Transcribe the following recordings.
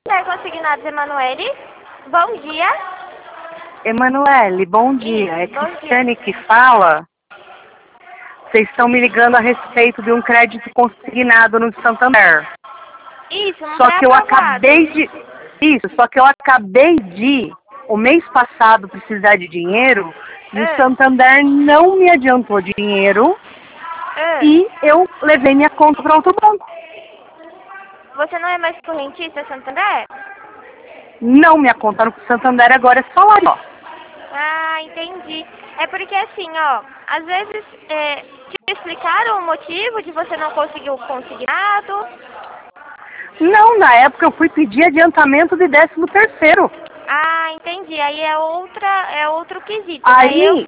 Consignados, Emanuele. Bom dia. Emanuele, bom dia. É Cristiane que fala. Vocês estão me ligando a respeito de um crédito consignado no Santander. Isso, não Só foi que eu aprovado. acabei de, o mês passado, precisar de dinheiro, e o Santander não me adiantou dinheiro e eu levei minha conta para outro banco. Você não é mais correntista, Santander? Não, minha conta no Santander agora é salário. Ó. Ah, entendi. É porque assim, ó, às vezes te explicaram o motivo de você não conseguir o consignado? Não, na época eu fui pedir adiantamento de 13º. Ah, entendi. Aí é outro quesito. Aí,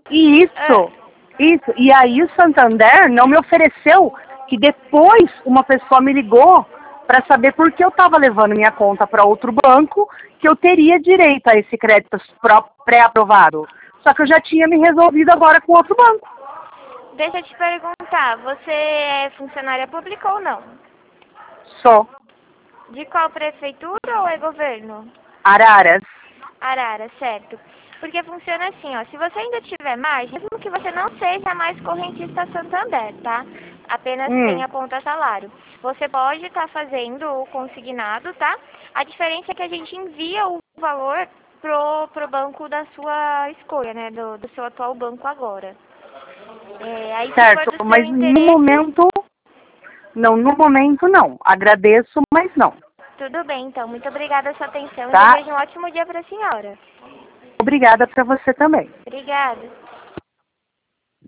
e aí o Santander não me ofereceu que depois uma pessoa me ligou para saber por que eu estava levando minha conta para outro banco, que eu teria direito a esse crédito pré-aprovado. Só que eu já tinha me resolvido agora com outro banco. Deixa eu te perguntar, você é funcionária pública ou não? Só. De qual prefeitura ou é governo? Araras. Arara, certo. Porque funciona assim, ó, se você ainda tiver margem, mesmo que você não seja mais correntista Santander, tá? Apenas tenha conta salário. Você pode estar fazendo o consignado, tá? A diferença é que a gente envia o valor pro banco da sua escolha, né? Do seu atual banco agora. Aí se for Certo, do seu mas interesse... no momento não. Agradeço, mas não. Tudo bem, então. Muito obrigada pela sua atenção e Tá? desejo um ótimo dia para a senhora. Obrigada para você também. Obrigada.